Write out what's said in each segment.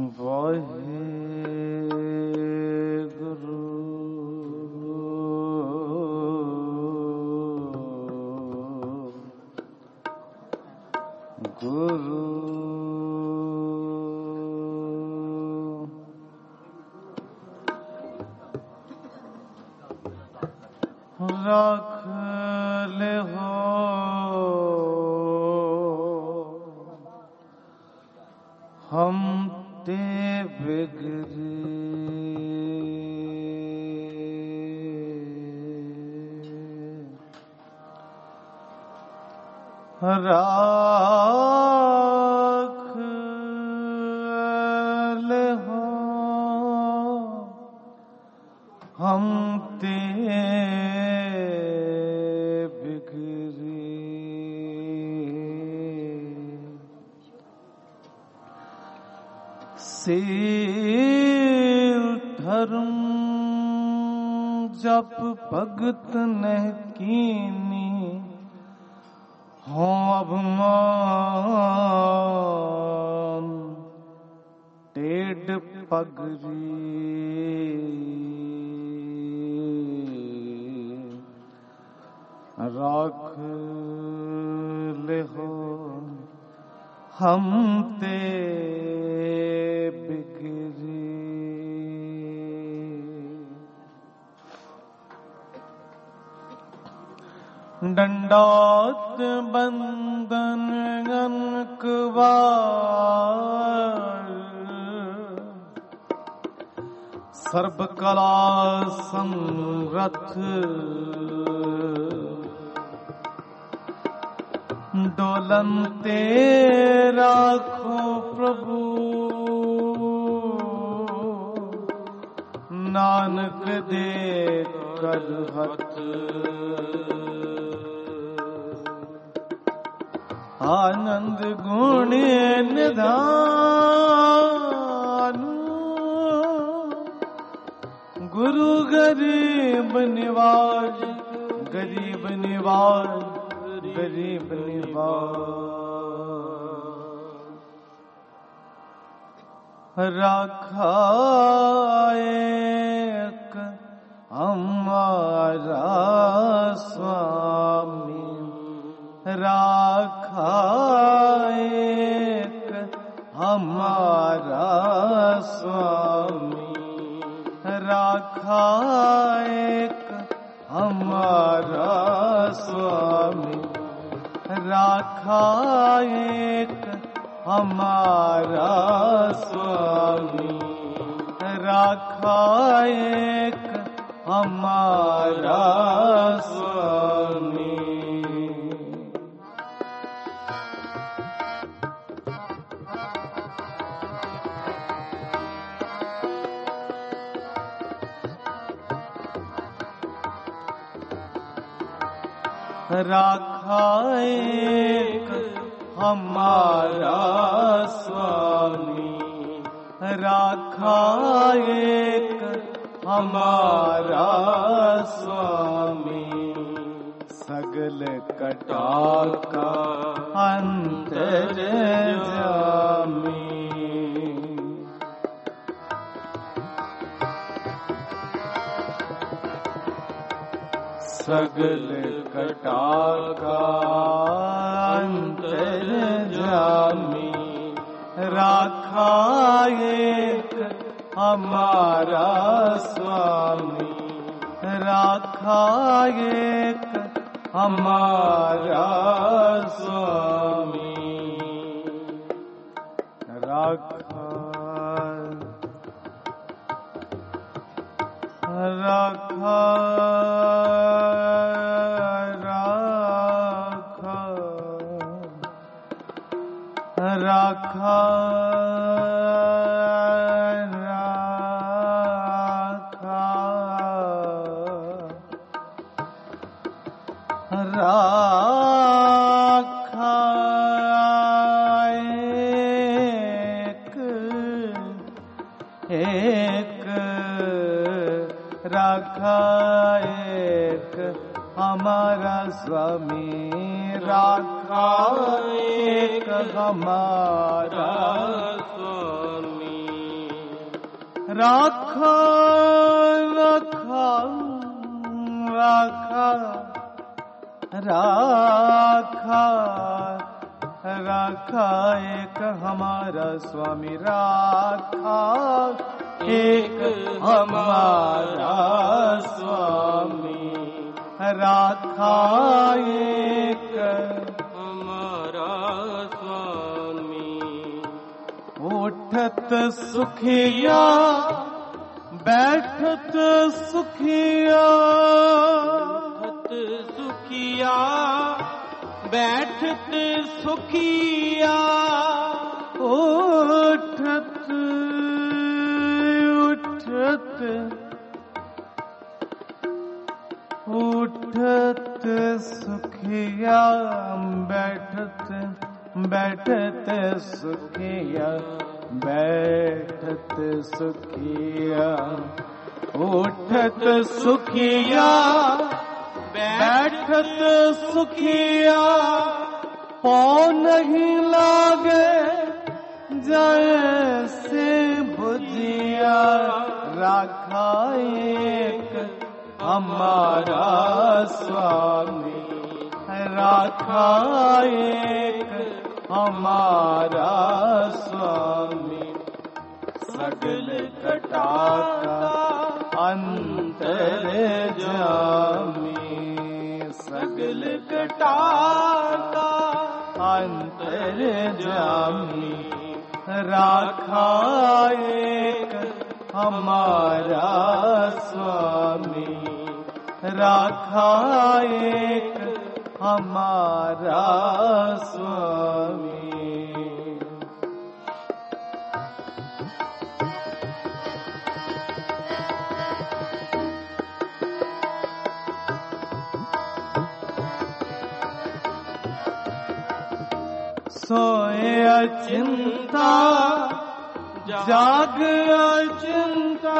रख ले हो हम ते बिगड़े राख ले हो हम ते सील धर्म जप भगत न कीनी हो अभिमान टेढ़ पगरी राख ले हो हम ते दंडौत बंदन अनकवार सर्व कला समरथ डोलनते राखो प्रभु नानक दे कर हथ आनंद गुण निधान गुरु गरीब निवाज गरीब निवाज गरीब निवाज रखाएक हमारा स्वामी राखाएक हमारा स्वामी राखाएक हमारा स्वामी राखाएक हमारा स्वामी राखाएक हमारा स्वामी राखाएक हमारा स्वामी राखाएक हमारा स्वामी सगल कटा का अंतर्यामी सगल कटा का अंतर्यामी राखाएक हमारा स्वामी राखाएक हमारा स्वामी राखा राखा राखा राखा एक राखा एक हमारा स्वामी राखा एक हमारा स्वामी राखा राखा राखा राखा राखा एक हमारा स्वामी, राखा एक हमारा स्वामी, राखा एक हमारा स्वामी। उठत सुखिया बैठत सुखिया, उठत सुखिया बैठत सुखिया, उठत उठत उठत सुखिया बैठत बैठत सुखिया, बैठत सुखिया, उठत सुखिया बैठत सुखिया, पाँव नहीं लागे जैसे भुजिया, राखा एक हमारा स्वामी, राखा एक हमारा स्वामी। सगल कटा अंतर जामी, सगल कटा अंतर जामी, राखा एक हमारा स्वामी, राखा एक हमारा स्वामी। सोए अचिंता जाग अचिंता,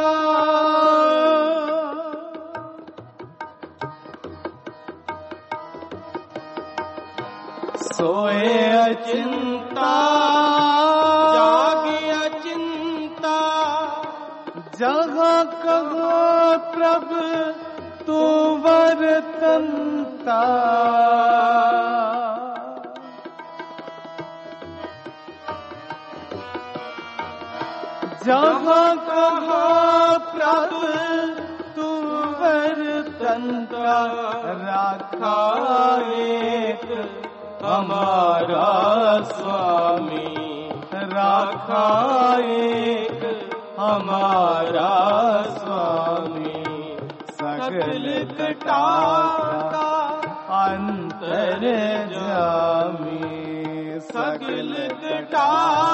सोए अचिंता जाग अचिंता, जहाँ कहाँ प्रभु तू वर्तनता, जहाँ कहाँ प्रभु तू वर्तनता, राखा एक हमारा स्वामी, राखा एक हमारा स्वामी। सकल कटा अंतर जामी, सकल कटा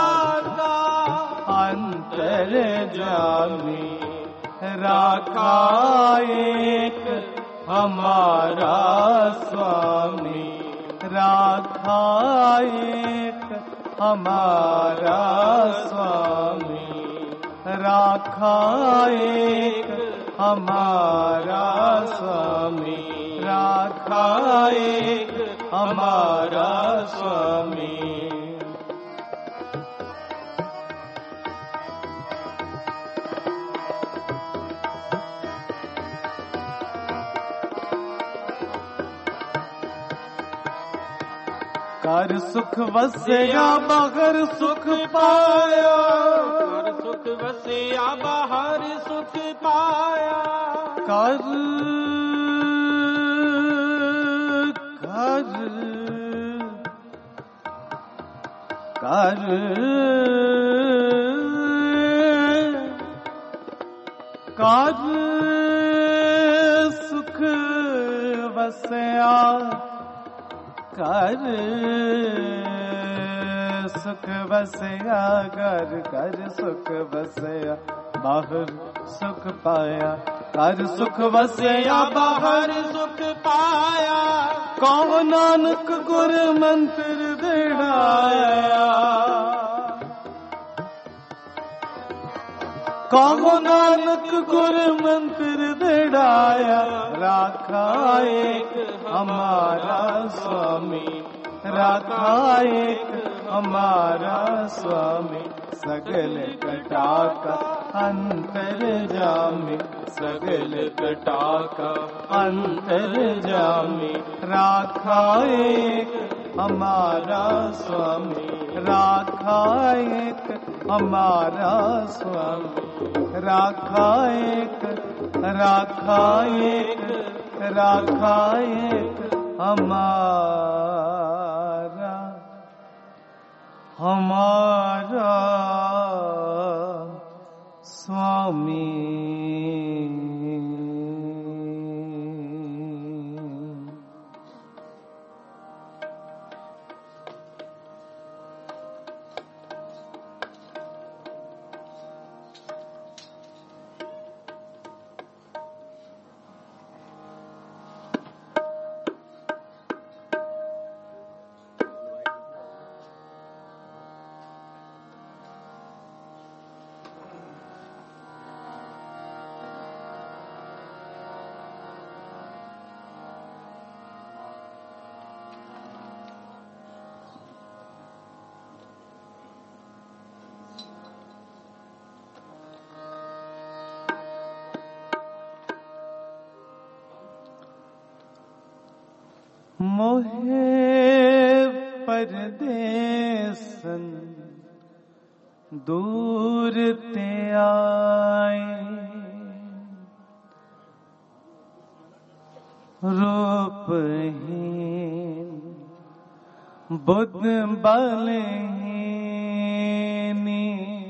अंतर जामी, राखा एक हमारा स्वामी, राखा एक हमारा स्वामी, राखा एक हमारा स्वामी, राखा एक हमारा स्वामी। कर सुख वसया बाहर सुख पाया, कर सुख वसिया बाहर सुख पाया, कर कर कर कर सुख वसया, कर सुख बसया, कर कर सुख बसया बाहर सुख पाया, कर सुख बसया बाहर सुख पाया, कहो नानक गुर मंत्र दिड़ाया, कहो नानक गुर मंत्र दिड़ाया, राखा एक हमारा स्वामी, राखा एक हमारा स्वामी, सकल कटा का अंतर्जामी सगल कटा का अंतर्जामी राखा एक हमारा स्वामी, राखा एक हमारा स्वामी, राखा एक, राखा एक, राखा एक हमारा, हमारा स्वामी। मोहे परदेसन दूर ते आए, रूपहीन बुद्ध बलहीनी,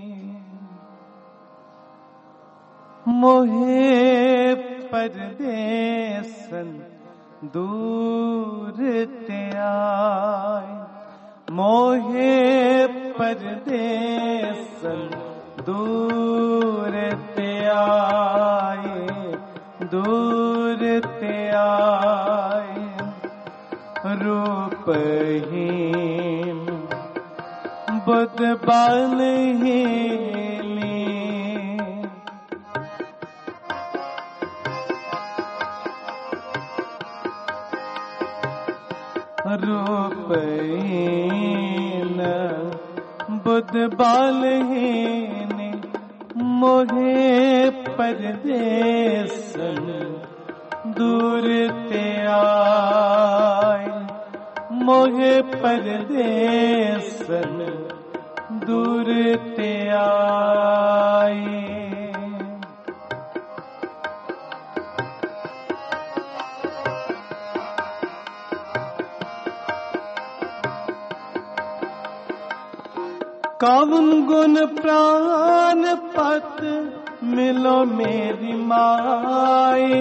मोहे परदेसन दूर ते आए, मोहे परदेसन दूर ते आए, दूर ते आए, रूपहीन बुद्ध बलहीनी, रूपहीन बुद्ध बलहीनी, मोहे परदेसन दूर ते आए, मोहे परदेसन दूर ते आए। कवन गुण प्राण पत मिलो मेरी माई,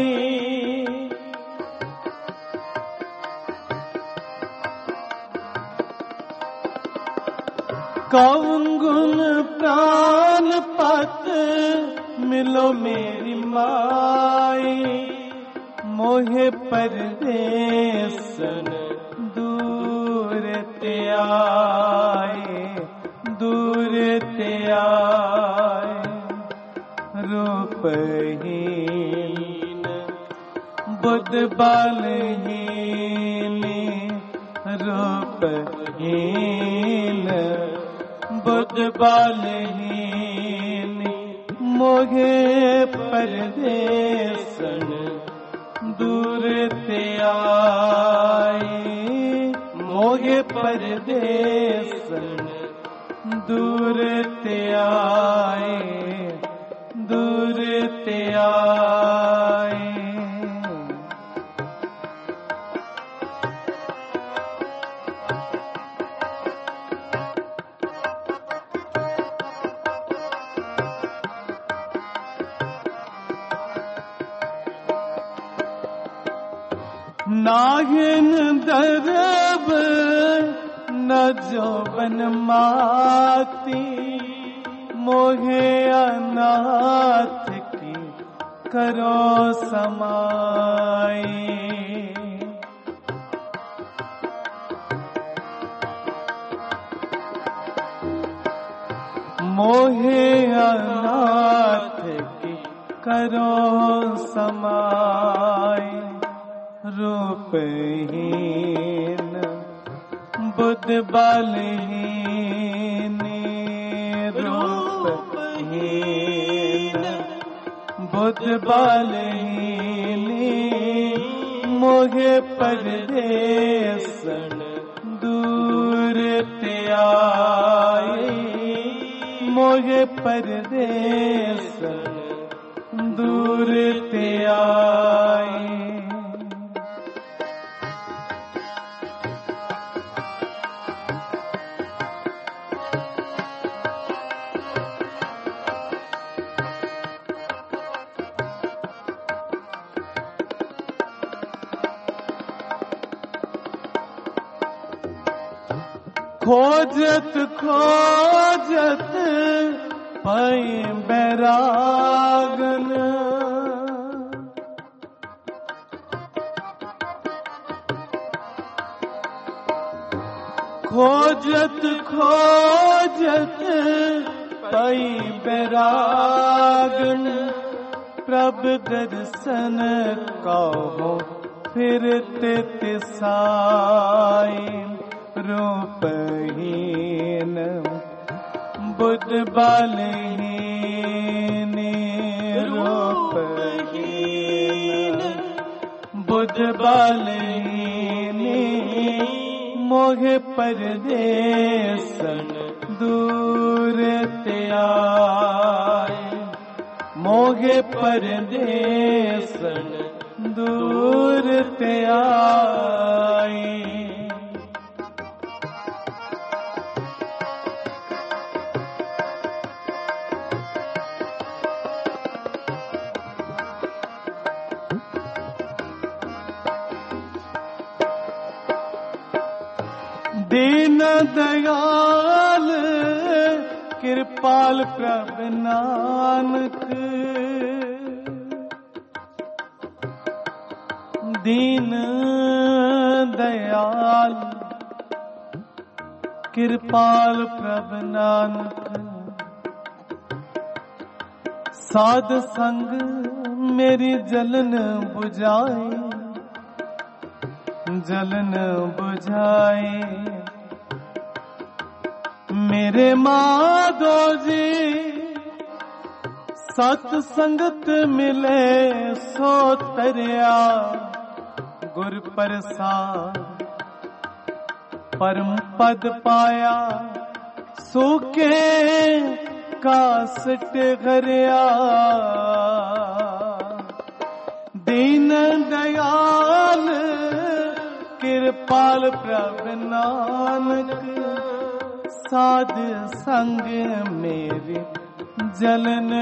कवन गुण प्राण पत मिलो मेरी माई, मोहे परदेसन दूर ते आए, दूर ते आए, रूपहीन बुद्ध बलहीनी, रूपहीन बुद्ध बलहीनी, मोहे परदेसन दूर ते आए, मोहे परदेसन दूर ते आए, दूर ते आए। नागिन दरब न जोबन माती, मोहे अनाथ की करो समाई, मोहे अनाथ की करो समाई, रूपहीन बुद्ध बलहीनी, रूपहीन बुध बालहीनी मोहे परदेसन दूर ते आए, मोहे परदेसन दूर ते आए। खोजत खोजत पाई बैरागन, खोजत खोजत पाई बैरागन। प्रभ दर्शन कहो फिरते तिसाई, रूपहीन बुध बालहीनी, रूपहीन बुध बालहीनी मोहे परदेसन दूर ते आए, मोहे परदेसन दूर ते आए। दीन दयाल कृपाल प्रभ नानक, दीन दयाल कृपाल प्रभ नानक। साध संग मेरी जलन बुझाए, जलन बुझाए। मेरे माधो जी सत संगत मिले सो तरिया, गुर प्रसाद परम पद पाया, सूखे कासट घरिया। दीन दयाल कृपाल प्रभ नानक, साध संग मेरी जलन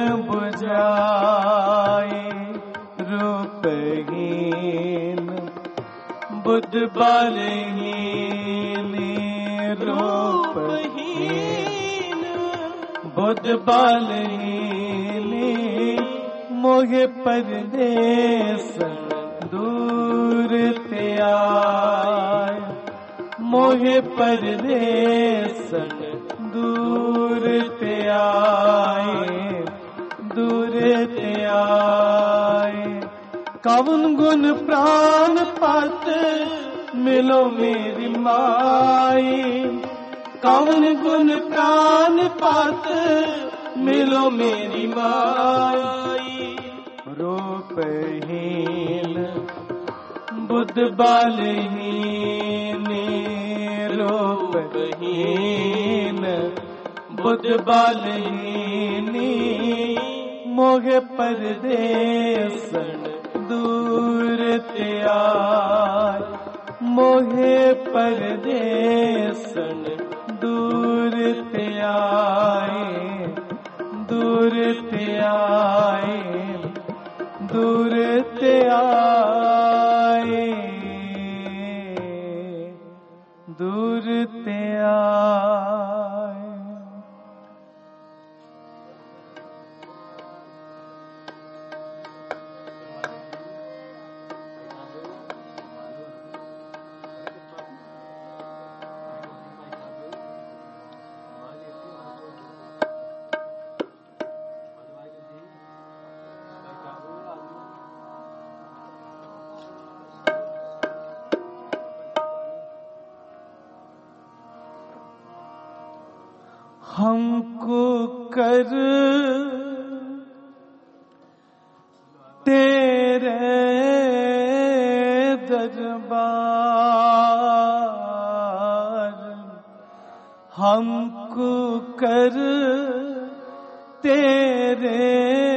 बुझाए। रूपहीन बुध बालहीनी, रूपहीन बुध बालहीनी मोहे परदेसन दूर ते आए, मोहे परदेसन दूर ते आए, दूर ते आए। कवन गुण प्राण पत मिलो मेरी माई, कवन गुण प्राण पत मिलो मेरी माई। रूपहीन बुध बालहीनी, रूपहीन बुध बालहीनी मोहे परदेसन दूर ते आए, मोहे परदेसन दूर ते आए, दूर ते आए, दूर ते आए, दूर ते आए। हमको कर हमको कर तेरे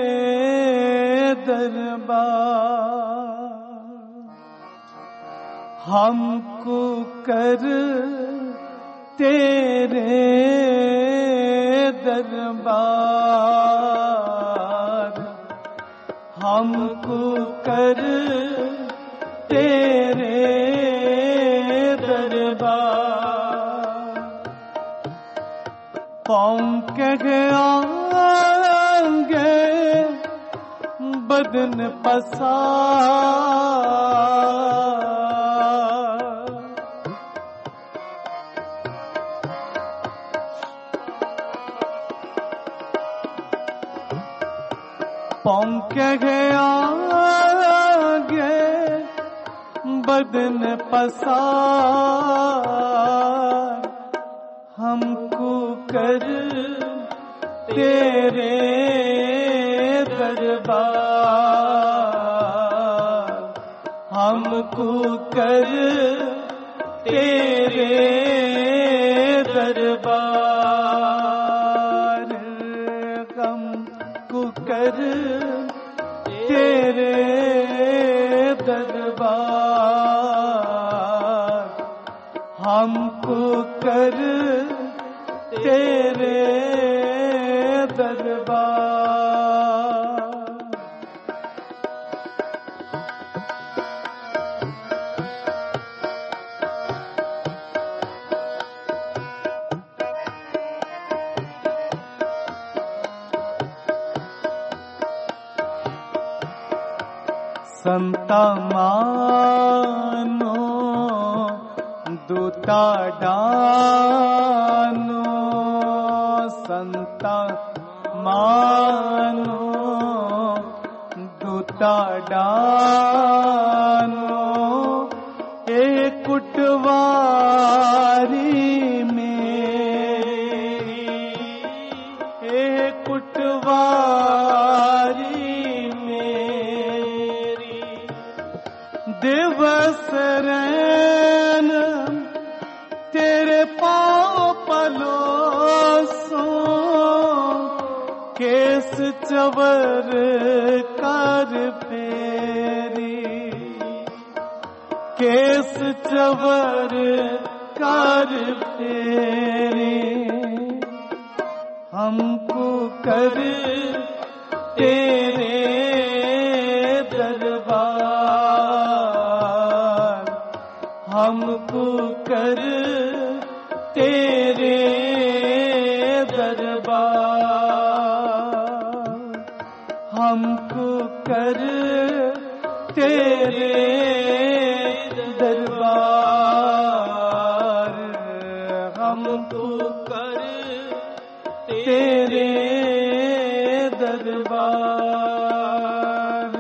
दरबार, हमको कर तेरे दरबार, हमको कर तेरे दरबार। पौंक गया बदन पसार, पौंक गया बदन पसार, हमको कर तेरे दरबार, हमको कर तेरे दरबार, हमको कर तेरे दरबार, हमको कर तेरे दरबार। संता मानो दूता डानो, संता मानो दूता डानो, एक कुटवारी मेरी, एक कुटवारी मेरी, दिवस रैन तेरे पाँव पलोसो, केस चवर कर फेरी, केस चवर कर फेरी, हमको कर तेरे दरबार, हमको कर तेरे दरबार, हमको कर तेरे दरबार, हमको कर तेरे दरबार।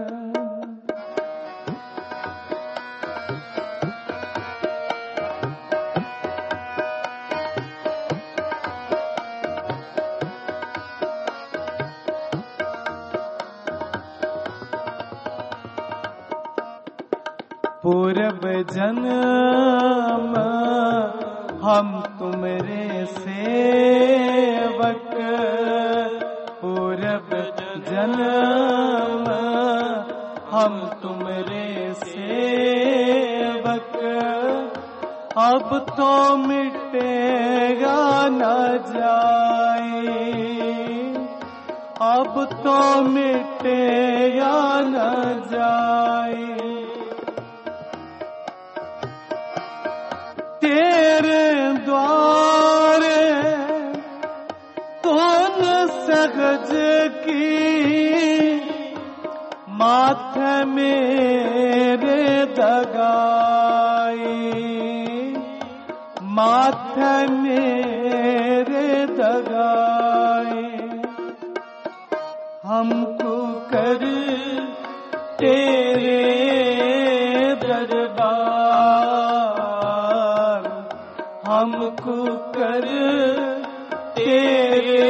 पूर्व जन्म हम तुमरे सेवक, पूर्व जन्म हम तुमरे सेवक, अब तो मिटेगा न जाए, अब तो मिटेगा न जाए, तेरे द्वारे कौन सहज की, माथे मेरे दगाई, माथे मेरे दगाई, हमको कर तेरे दरबार, हमको कर तेरे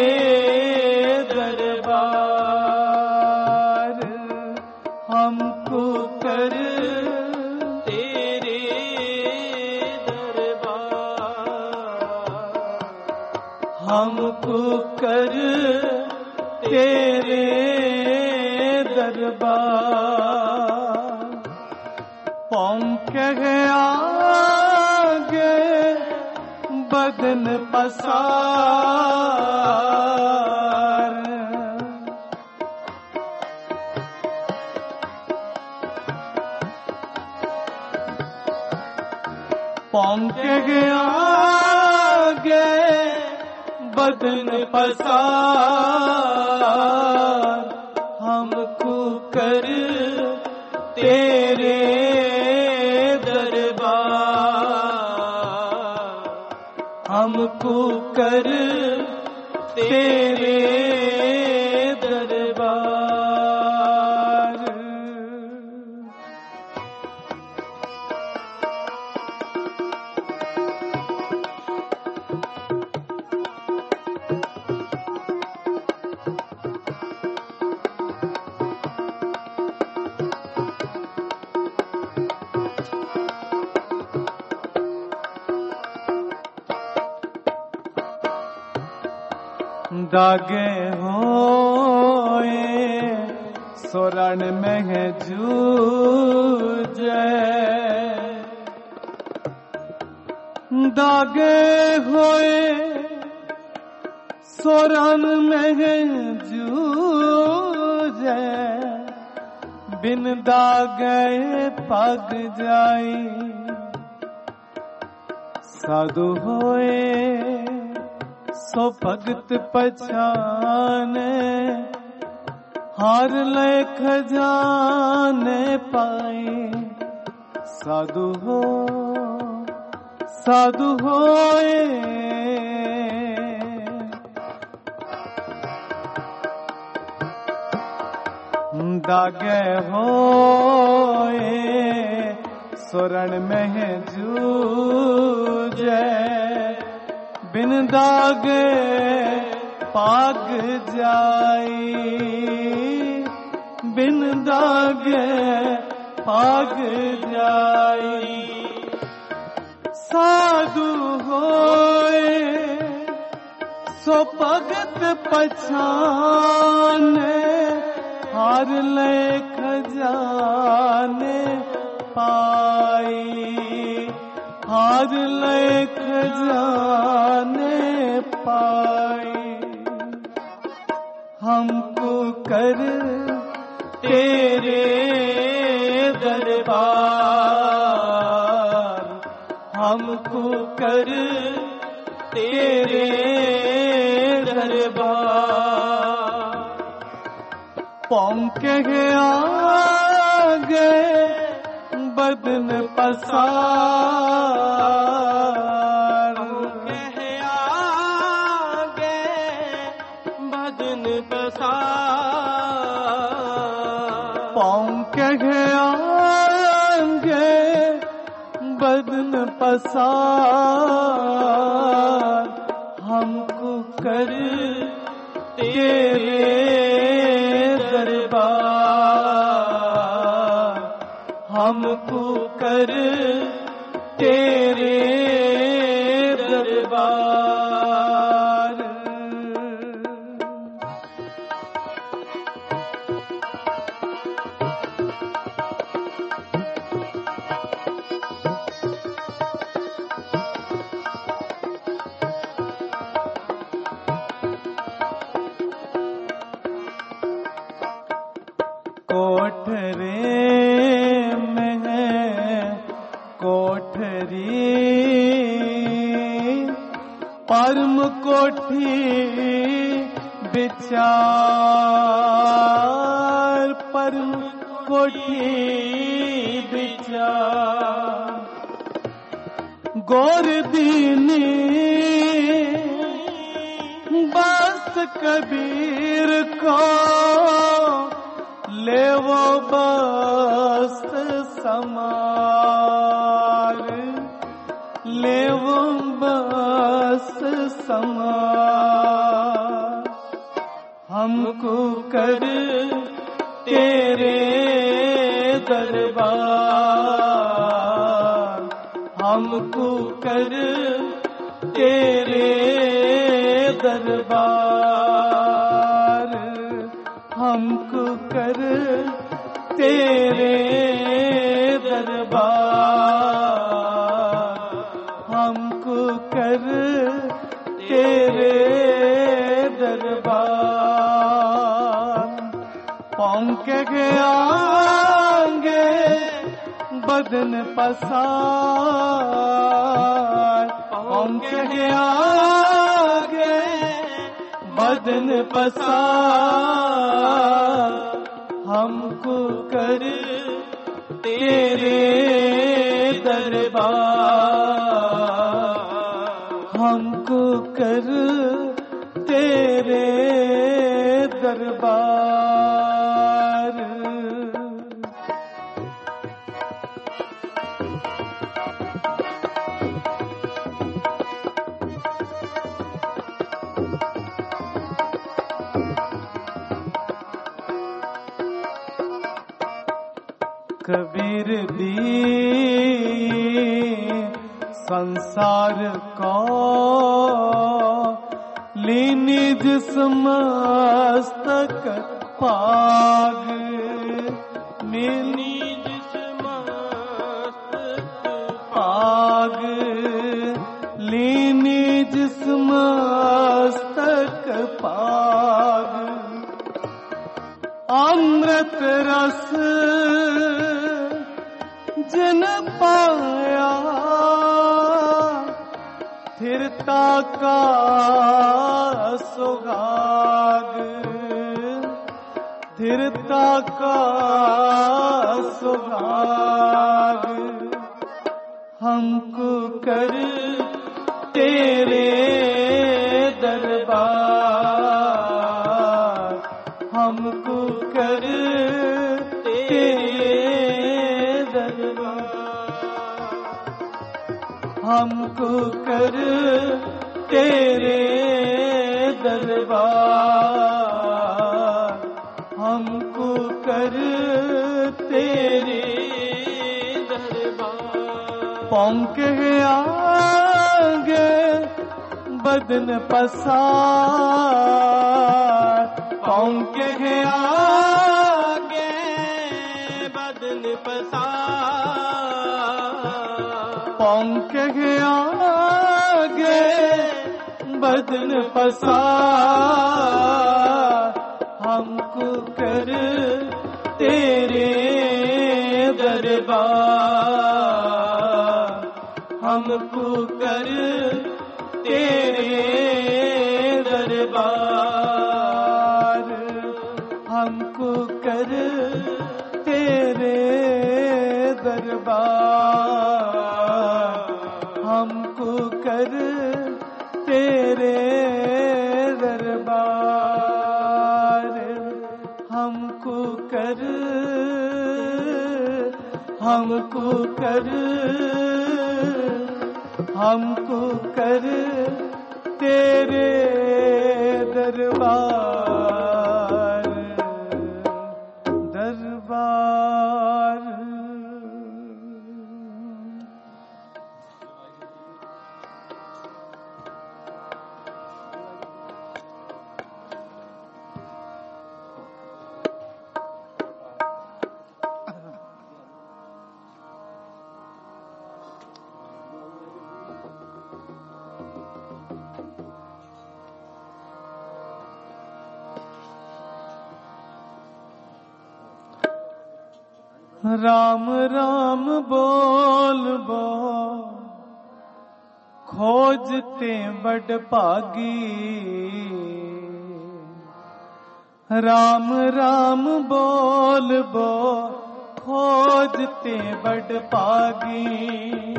दरबार, हमको कर तेरे दरबार। कर तेरे दरबार, पौंके आगे बदन पसार, पौंके आगे बदन पसार, हमको कर तेरे दरबार, हमको कर तेरे दरबार। दागे होए सोरण में है जूझे, दागे होए सोरण में है जूझे, बिन दागे पग जाई साधु होए सो भगत पछाने, हार ले खजाने पाए साधु हो साधु होए, दागे होए सोरण में है जूझे, बिन दागे पाग जाई, बिन दागे पाग जाई, साधु होए सो भगत पछाने, हार ले खजाने पाई, हार ले खजाने पाई, हमको कर तेरे दरबार, हमको कर तेरे दरबार, पौंके आगे बदन पसार, पौंके आगे बदन पसार, पौंके आगे बदन पसार, हमको कर तेरे दरबार, हमको कर तेरे दरबार। कोठरे में है कोठरी, परम कोठी विचार, परम कोठी विचार, गौर दीनी बस कबीर को ले वो बस समार, ले वो बस समार, हमको कर तेरे दरबार, हमको कर तेरे दरबार हमको कर तेरे दरबार हमको कर तेरे दरबार पौंक गयांगे बदन पसार पौंक गयांगे बदन पसार हमको कर तेरे दरबार हमको कर तेरे दरबार कबीर दी संसार को लीनी जिसमस्तक पाग मिली जिसमस्तक पाग लीनी जिसमस्तक पाग अमृत रस जिन पाया स्थिरता का सुहाग स्थिरता का सुहाग हमको कर तेरे दरबार हमको कर तेरे हमको कर तेरे दरबार हमको कर तेरे दरबार पौंक आगे बदन पसार पौंक आगे बदन पसार पौंक आगे बदन पसार हमको कर तेरे दरबार हमको कर तेरे दरबार हमको कर तेरे दरबार हमको कर तेरे दरबार हमको कर हमको कर हमको कर तेरे दरबार दरबार राम राम बोल बो खोजते बड़ भागी राम राम बोल बो खोजते बड़ भागी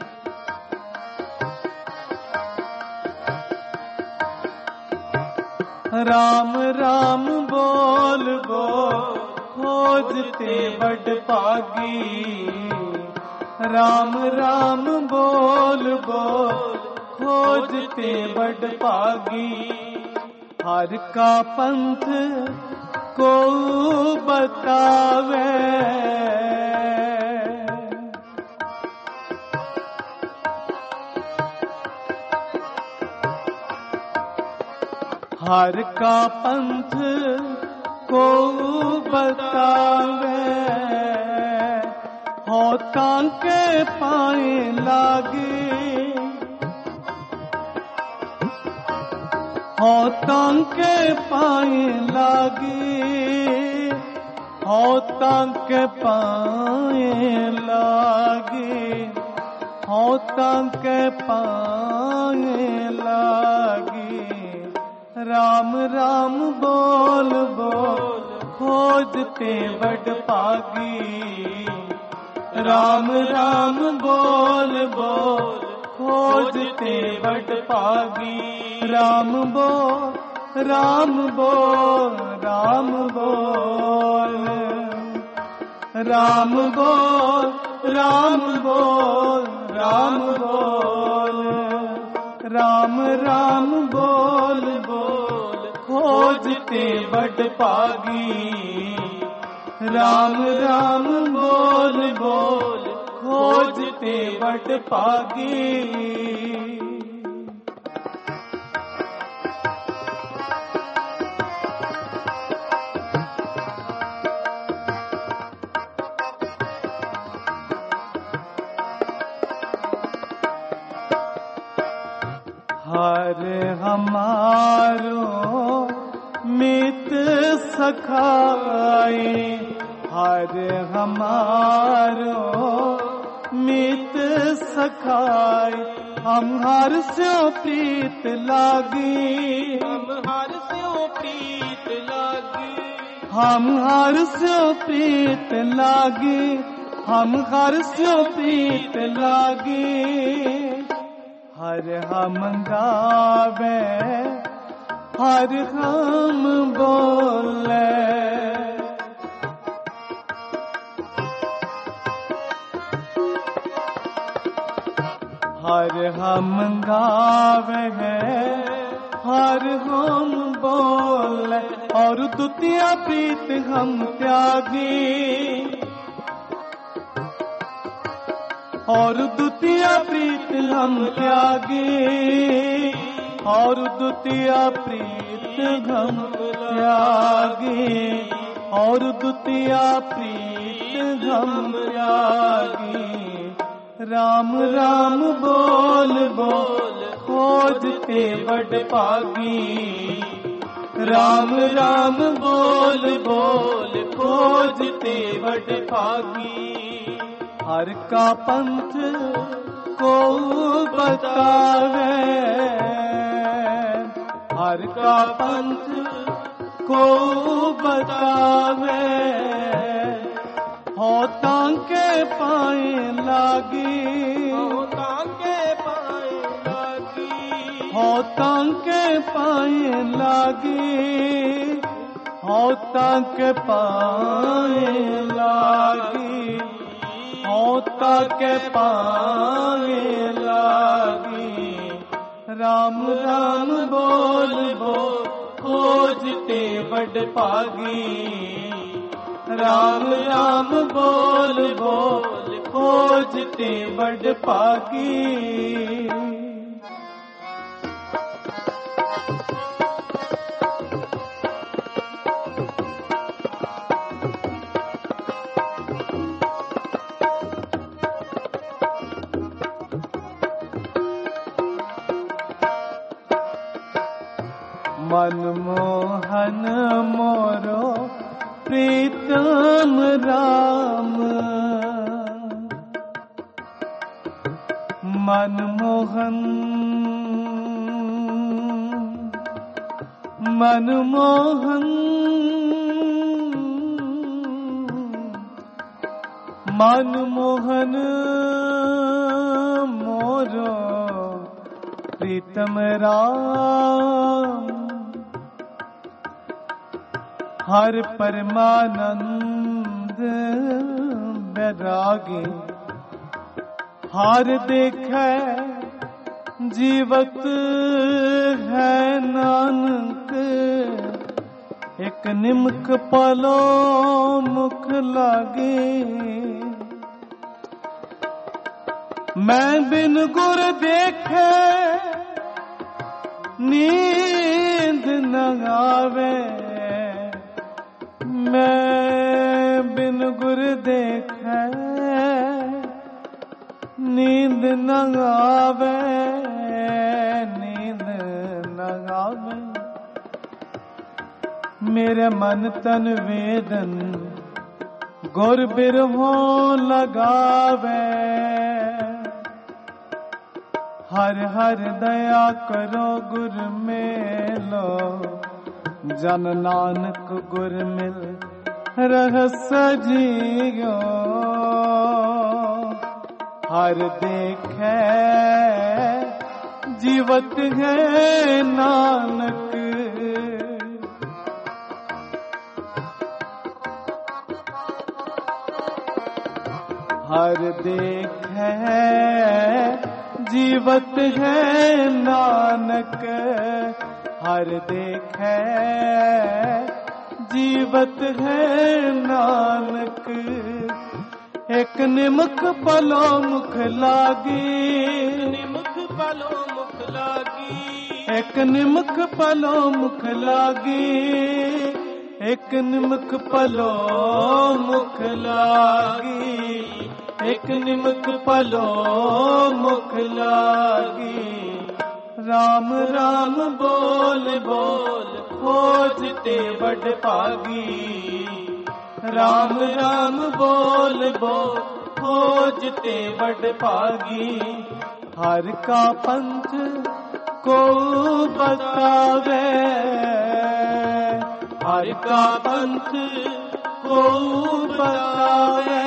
राम राम बोल बो खोजते बड़ पागी राम राम बोल खोजते बड़ पागी हर का पंथ को बतावे हर का पंथ को बतावे, होता के पाए लागे, होता के पाए लागे, होता के पाए लागे, होता के पाए लागे। राम राम बोल बोल खोजते बड़ पागी, राम राम बोल बोल खोजते बड़ पागी। राम बोल राम बोल राम बोल, राम बोल राम बोल राम बोल, राम राम बोल बोल खोजते बड़ पागी। राम राम बोल बोल खोजते बड़ पागी। हर हमारो मित सखाए, हर हमारो मित सखाए। हम हर से प्रीत लागी, हम हर से प्रीत लागी, हम हर से प्रीत लागी, हम हर से प्रीत लागी। हर हम गावे, हर हम बोले, हर हम गावे हर हम बोले। और द्वितीय प्रीत हम त्यागी, और द्वितीय प्रीत हम त्यागी, और द्वितीय प्रीत हम त्यागी, और द्वितीय प्रीत हम त्यागी। राम राम बोल बोल खोजते बड़ पागी, राम राम बोल बोल खोजते बड़ पागी। हर का पंथ को बतावे, हर का पंथ को बतावे। होता के पाए लागी, होता के पाए लागी, होता के पाए लागी, होता के पाए लागी, होता के पाए लागी। राम राम बोल बोल खोजते बड़ पागी, राम राम बोल बोल खोजते बड़ पागी। मनमोहन मोरो प्रीतम राम, मनमोहन मनमोहन मनमोहन मोरो प्रीतम राम। हर परमानंद बैरागी, हर देखे जीवत है नानक। एक निमक पलो मुख लागे, मैं बिन गुर देखे नींद न आवे, मैं बिन गुर देखे नींद न आवे, नींद न आवे। मेरे मन तन वेदन गुर बिरहों लगावे, हर हर दया करो गुर मेलो, जन नानक गुर मिल रहस जियो। हर देखे जीवत है नानक, हर देखे जीवत है नानक, हर देखे जीवत है नानक। एक निमुख पलो मुख लागी, निमुख पलो मुख लागी, एक निमुख पलो मुख लागी, एक निमुख पलो मुख लागी, एक निमुख पलो मुख लागी। राम राम बोल बोल खोजते बड़ पागी, राम राम बोल बोल खोजते बड़ पागी। हर का पंथ को बतावे, हर का पंथ को बतावे।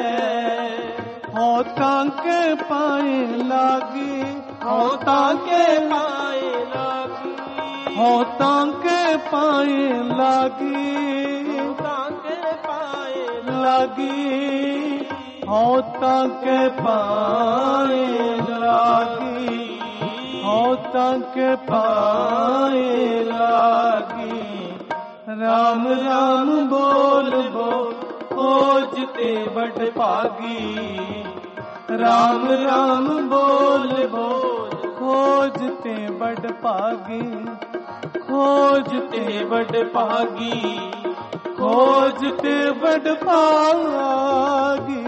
होता के पाए लागी, होता के पाए लागी, होता के पाए लागी, होता के पाए लागी, होता के पाए लागी, होता के पाए लागी। राम राम बोल बोल खोजते बड़ पागी, राम राम बोल बोल खोजते बड़ पागी, खोजते बड़ पागी, खोजते बड़ पागी।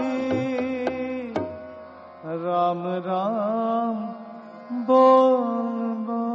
राम राम बोल बोल।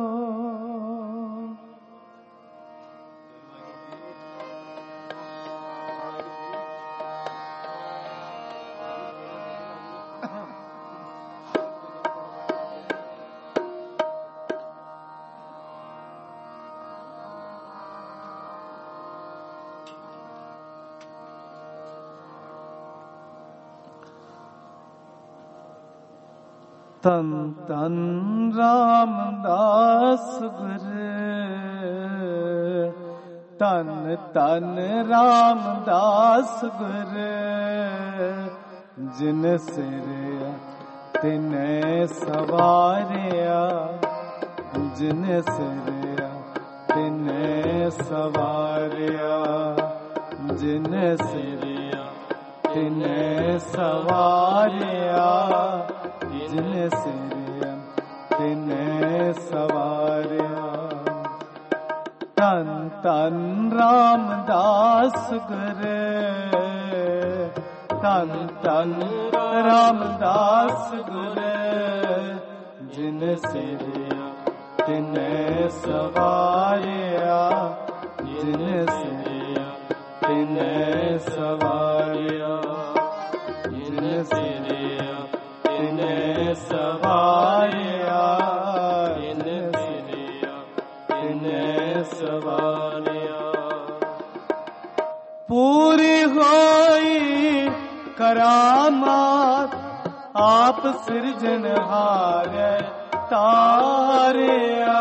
तन तन रामदास गुर, तन तन रामदास गुर। जिन सिर तिने सवारिया, जिन सिर तिने सवारिया, जिन सिर तिने सवारिया, जिन सिर तिने सवारिया। तन तन रामदास गुर, तन तन रामदास गुर। जिन सिर तिने सवारिया, जिन सिर तिने सवारिया, जिन सिर तिने सवारिया, जिन सिर तिने सवारिया। पूरी होई करामात आप सिरजनहार तारिया।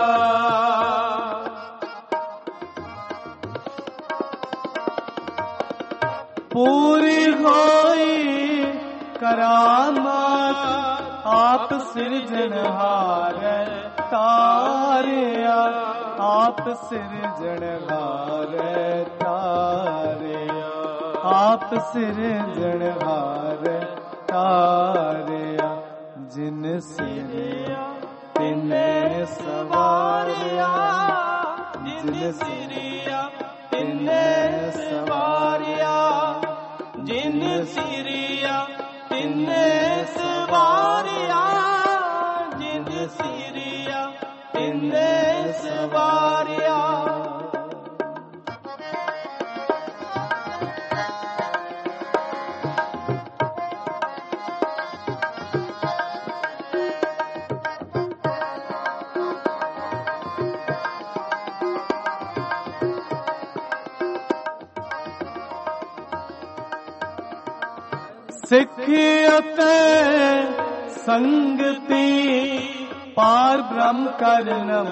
पूरी होई करामात आप सिरजनहार तारिया, आप सिरजनहार तारिया, आप सिरजनहार तारिया। जिन सिर तिने सवारिया, जिन ਸਿੱਖੀ ਅਤੇ ਸੰਗਤੀ ਪਾਰ ਬ੍ਰਹਮ ਕਰ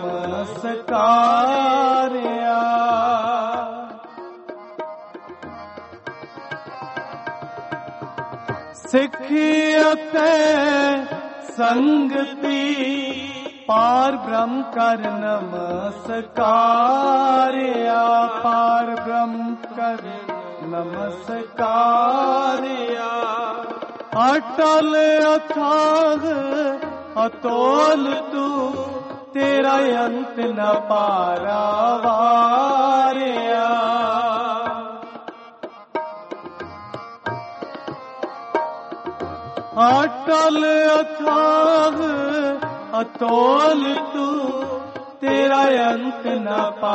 ਨਮਸਕਾਰਿਆ। ਸਿੱਖੀ ਅਤੇ ਸੰਗਤੀ ਪਾਰ ਬ੍ਰਹਮ ਕਰ ਨਮਸਕਾਰਿਆ। ਪਾਰ ਬ੍ਰਹਮ ਕਰ ਨਮਸਕਾਰਿਆ। ਅਟਲ ਅਥਾਗ ਅਤੋਲ ਤੂੰ ਤੇਰਾ ਅੰਤ ਨ ਪਾਰਾਵਾਰਿਆ। ਅਟਲ ਅਥਾਗ ਅਤੋਲ ਤੂੰ ਤੇਰਾ ਅੰਤ ਨ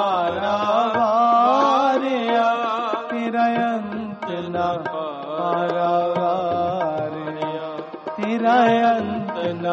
ਪਾਰਾਵਾਰਿਆ। ਤੇਰਾ ਅੰਤ ਨ ਪਾਰਾਵਾਰਿਆ। ਤੇਰਾ ਅੰਤ ਨ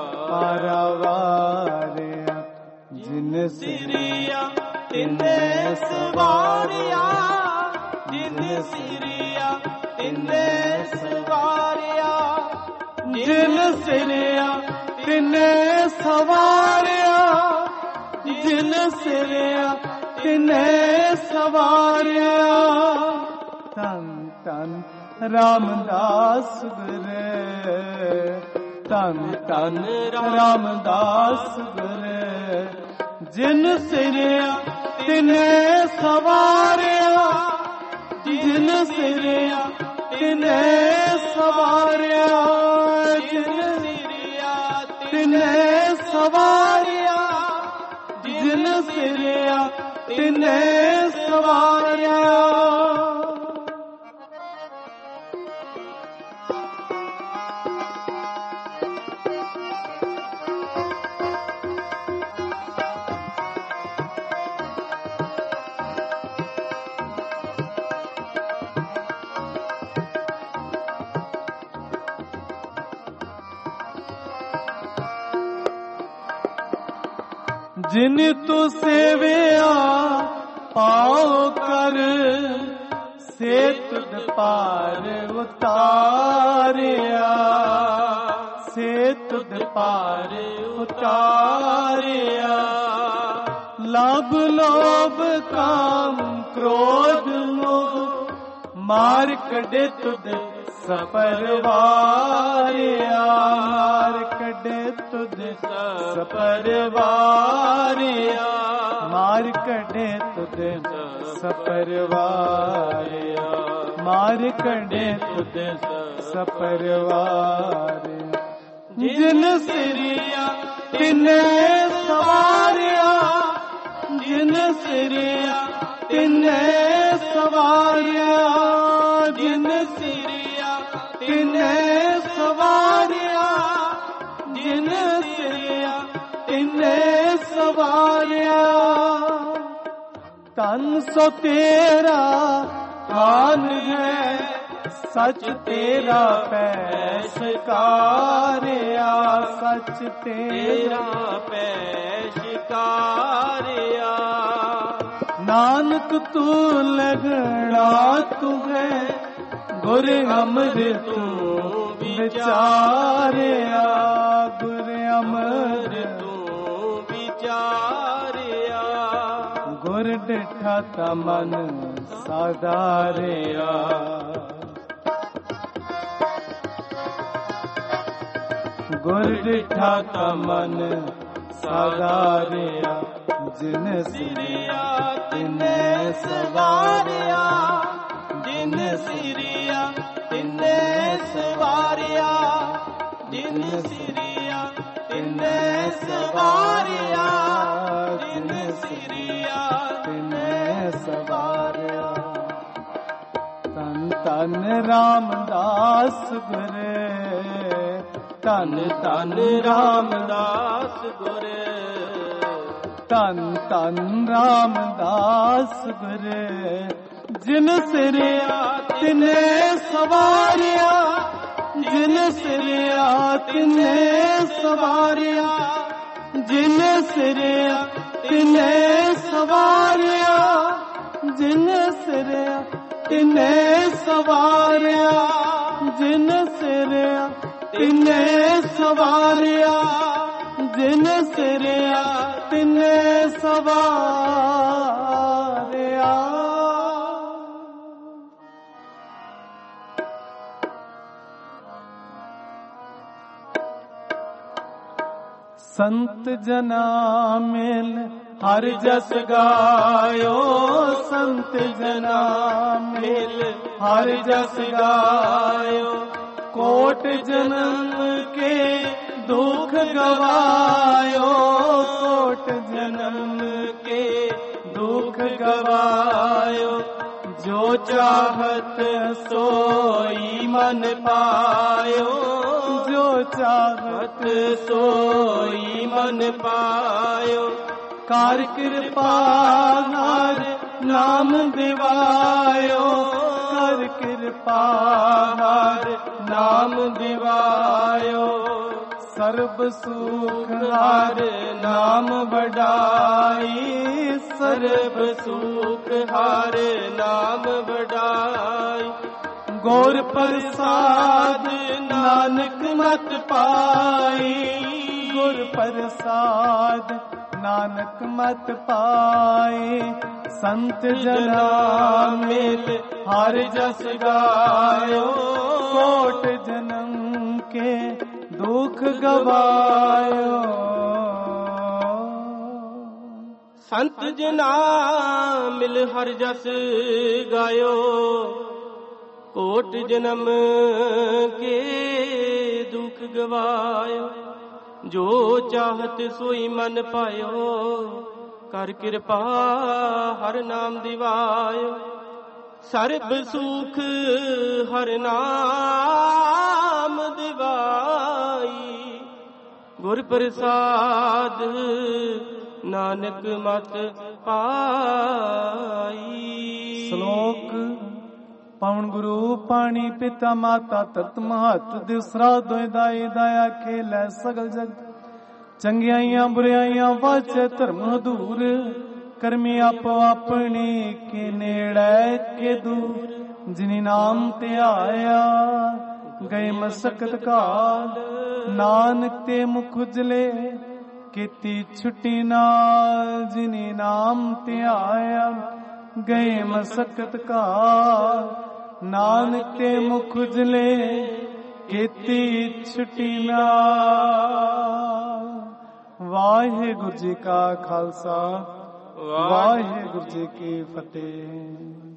ਪਾਰਾਵਾਰਿਆ। ਜਿਨ ਸਿਰਿਆ ਤਿਨੇ ਸਵਾਰਿਆ। ਜਿਨ ਸਿਰਿਆ ਤਿਨੇ ਸਵਾਰਿਆ। ਜਿਨ ਸਿਰਿਆ ਤਿਨੇ ਸਵਾਰਿਆ। ਜਿਨ ਸਿਰਿਆ ਤਿਨੇ ਸਵਾਰਿਆ। ਧੰਨ ਧੰਨ ਰਾਮਦਾਸ ਗੁਰੇ। ਧੰਨ ਧੰਨ ਰਾਮਦਾਸ ਗੁਰੇ। ਜਿਨ ਸਿਰਿਆ ਤਿਨੇ ਸਵਾਰਿਆ। ਜਿਨ ਸਿਰਿਆ ਤਿਨੇ ਸਵਾਰਿਆ। ਜਿਨ ਸਿਰਿਆ ਤਿਨੇ ਸਵਾਰਿਆ। ਜਿਨ ਸਿਰਿਆ ਤਿਨੇ ਸਵਾਰਿਆ। ਜਿਨ ਤੂੰ ਸੇਵਿਆ ਪਾਉ ਕਰ। ਸੇ ਤੁਧ ਪਾਰ ਉਤਾਰਿਆ। ਸੇ ਤੁਧ ਪਾਰ ਉਤਾਰਿਆ। ਲਭ ਲੋਭ ਕਾਮ ਕ੍ਰੋਧ ਮੋਹ ਮਾਰ ਕੱਢੇ ਤੁਧ ਸਪਰਵਾਰਿਆ। ਮਾਰ ਕੱਢੇ ਤੁਧ ਸਪਰਵਾਰਿਆ। ਮਾਰ ਕੱਢੇ ਤੁਧ ਸਪਰਵਾਰਿਆ। ਮਾਰ ਕੱਢੇ ਤੁਧ ਸਪਰਵਾਰਿਆ। ਜਿਨ ਸਿਰਿਆ ਤਿਨੇ ਸਵਾਰਿਆ। ਜਿਨ ਸਿਰਿਆ ਤਿਨੇ ਸਵਾਰਿਆ। ਜਿਨ ਸਿਰਿਆ ਤਿਨੇ ਸਵਾਰਿਆ। ਜਿਨ ਸਿਰਿਆ ਤਿਨੇ ਸਵਾਰਿਆ। ਤਨ ਸੋ ਤੇਰਾ ਖਾਨ ਹੈ। ਸੱਚ ਤੇਰਾ ਪੈਸ਼ਕਾਰਿਆ। ਸੱਚ ਤੇਰਾ ਪੈਸ਼ਕਾਰਿਆ। ਨਾਨਕ ਤੂੰ ਲਗੜਾ ਤੂੰ ਹੈ। ਗੁਰ ਅਮਰ ਤੂੰ ਵਿਚਾਰਿਆ। ਗੁਰ ਅਮਰ ਤੂੰ ਵਿਚਾਰਿਆ। ਗੁਰ ਡਿਠਾ ਤਾ ਮਨ ਸਾਧਾਰਿਆ। ਗੁਰ ਡਿਠਾ ਤਾ ਮਨ ਸਾਧਾਰਿਆ। ਜਿਨ ਸਿਰਿਆ ਤਿਨੇ ਸਵਾਰਿਆ। ਜਿਨ ਸਿਰਿਆ ਤਿਨੇ ਸਵਾਰਿਆ। ਜਿਨ ਸਿਰਿਆ ਤਿਨੇ ਸਵਾਰਿਆ। ਜਿਨ ਸਿਰਿਆ ਤਿਨੇ ਸਵਾਰਿਆ। ਧੰਨ ਧੰਨ ਰਾਮਦਾਸ ਗੁਰੇ। ਧੰਨ ਧੰਨ ਰਾਮਦਾਸ ਗੁਰੇ। ਧੰਨ ਧੰਨ ਰਾਮਦਾਸ ਗੁਰੇ। ਜਿਨ ਸਿਰਿਆ ਤਿਨੇ ਸਵਾਰਿਆ। ਜਿਨ ਸਿਰਿਆ ਤਿਨੇ ਸਵਾਰਿਆ। ਜਿਨ ਸਿਰਿਆ ਤਿਨੇ ਸਵਾਰਿਆ। ਜਿਨ ਸਿਰਿਆ ਤਿਨੇ ਸਵਾਰਿਆ। ਜਿਨ ਸਿਰਿਆ ਤਿਨੇ ਸਵਾਰਿਆ, ਜਿਨ ਸਿਰਿਆ ਤਿਨੇ ਸਵਾਰਿਆ। ਸੰਤ ਜਨਾ ਮਿਲ ਹਰ ਜਸ ਗਾਇਓ, ਸੰਤ ਜਨਾ ਮਿਲ ਹਰ ਜਸ ਗਾਇਓ। ਕੋਟ ਜਨਮ ਕੇ ਦੁਖ ਗਵਾਇਓ, ਕੋਟ ਜਨਮ ਕੇ ਦੁਖ ਗਵਾਇਓ। ਜੋ ਚਾਹਤ सोई मन पायो, जो चाहत सोई मन पायो। कार कृपा हर नाम दिवायो, कर कृपा हर नाम दिवायो। सर्ब सुख हर नाम बढ़ाई, सर्ब सुख हर नाम बढ़ाई। गौर प्रसाद नानक मत पाई, गुर प्रसाद नानक मत पाए। संत जना मिल हर जस गायो, कोट जन्म के दुख गवायो। संत जना मिल हर जस गायो, कोट जन्म के दुख गवायो। जो चाहत सोई मन पायो, कर कृपा हर नाम दिवायो। सर्ब सुख हर नाम दिवाई, गुर प्रसाद नानक मत पाई। श्लोक पवन गुरु पानी पिता माता तत महत दिसरा दोय दाई दाया खेलै सगल जगत। चंगियाइयां बुराइयां वाचे धर्म दूर, करमी आपो अपनी के नेड़े के दूर। जिनी नाम ते आया गए मसकत काल, नानक ते मुख उजले कीती छुट्टी नाल। जिनी नाम ते आया गए मसकत काल, नानक ते मुख उजले कीती छुट्टी नाल। वाहिगुरु जी का खालसा, वाहिगुरु जी की फतेह।